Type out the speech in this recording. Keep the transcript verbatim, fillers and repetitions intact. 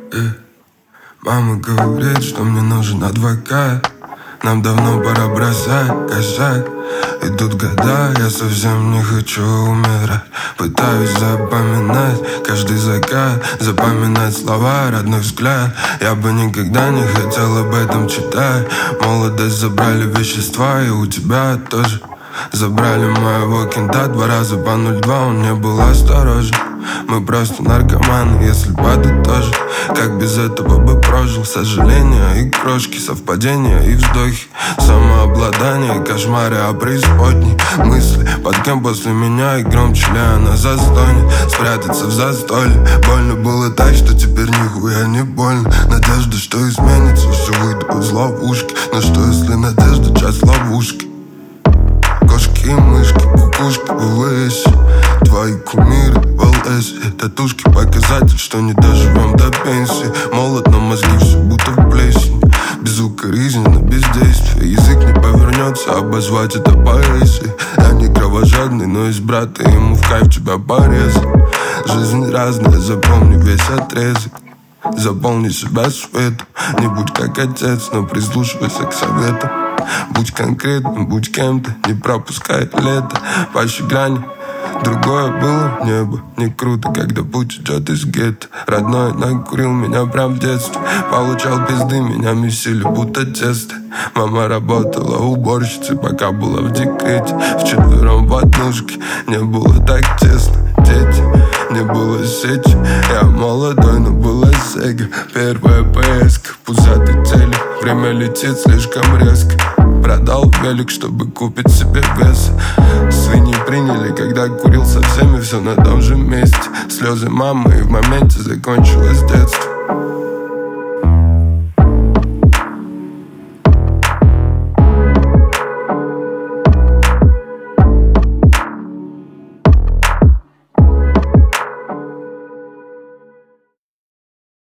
Yeah. Мама говорит, что мне нужен адвокат. Нам давно пора бросать косяк. Идут года, я совсем не хочу умирать. Пытаюсь запоминать каждый закат, запоминать слова, родной взгляд. Я бы никогда не хотел об этом читать. Молодость забрали вещества, и у тебя тоже. Забрали моего кента два раза по ноль два, он не был осторожен. Мы просто наркоманы, если подытожить. Как без этого бы прожил? Сожаления и крошки, совпадения и вздохи, самообладание, кошмары о преисподней. Мысли, под кем после меня и громче ли она застонет. Спрятаться в застолье. Больно было так, что теперь нихуя не больно. Надежда, что изменится, все выйду из ловушки. Но что если надежда часть ловушки? Кошки и мышки, кукушки в ВВС. Твои кумиры в ЛС. Татушки показатель, что не доживем до пенсии. Молод, но мозги все будто в плесени. Безукоризненно, бездействие. Язык не повернется, обозвать это поэзией. Я не кровожадный, но из брата ему в кайф тебя порезал. Жизнь разная, запомни весь отрезок. Заполни себя светом. Не будь как отец, но прислушивайся к советам. Будь конкретным, будь кем-то, не пропускай лето. Паще грани, другое было небо. Не круто, когда путь идет из гетто. Родной накурил меня прям в детстве. Получал пизды, меня месили будто тесто. Мама работала уборщицей, пока была в декрете. Вчетвером в однушке, не было так тесно. Дети, не было сети. Я молодой, но была сега. Первая поездка, пузатый телек. Время летит слишком резко. Продал велик, чтобы купить себе вес. Свиньи приняли, когда курил со всеми. Все на том же месте. Слезы мамы, и в моменте закончилось детство.